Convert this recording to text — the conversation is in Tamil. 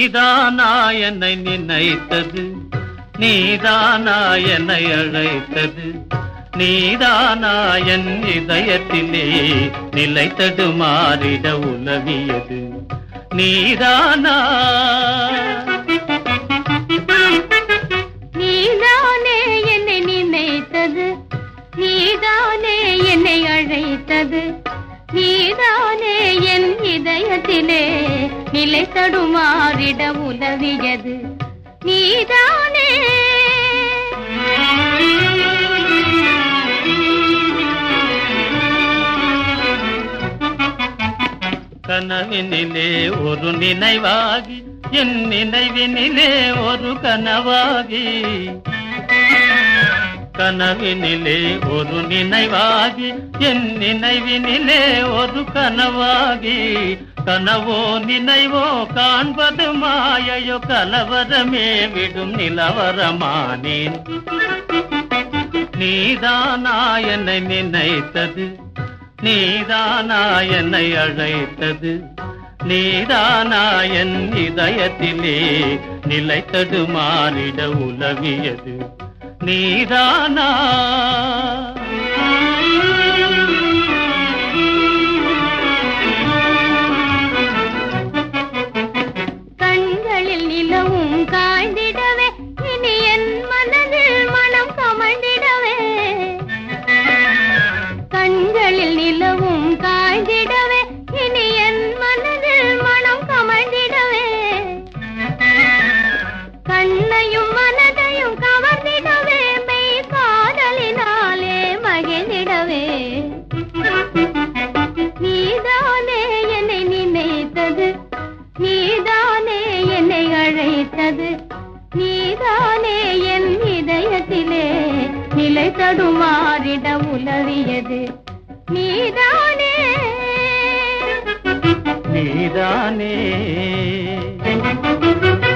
நீதானா என்னை நினைத்தது, நீதானா என்னை அழைத்தது, நீதானா என் இதயத்திலே நிலைத்தது மாறிட உலவியது, நீதானா? நீதானே என்னை நினைத்தது, நீதானே என்னை அழைத்தது, நீதானே என் இதயத்திலே நிலை தடுமாறிட உலவியது, நீதானே? கனவினிலே ஒரு நினைவாகி என் நினைவினிலே ஒரு கனவாகி, கனவினிலே ஒரு நினைவாகி என் நினைவினிலே ஒரு கனவாகி, கனவோ நினைவோ காண்பது மாயையோ கலவரமே விடும் நிலவரமானேன். நீதானா என்னை நினைத்தது, நீதானா என்னை அழைத்தது, நீதானா என் இதயத்திலே நிலைத்தது மாறிட உலவியது, நீதானா? கண்களில் நிலவும் காய்ந்திடவே இனி என் மனதில் மனம் கமழ்ந்திடவே, கண்களில் நிலவும் காய்ந்திடவே இனி என் மனதில் மனம் கமழ்ந்திடவே, கண்ணையும் மனதையும் கவர்ந்திடவே மெய் காதலினாலே மகிழ்ந்திடவே, நீதானே என்னை நினைத்தது, நீதானே என்னை அழைத்தது, நீதானே என் இதயத்திலே நிலை தடுமாறிட உலவியது, நீதானே? நீதானே?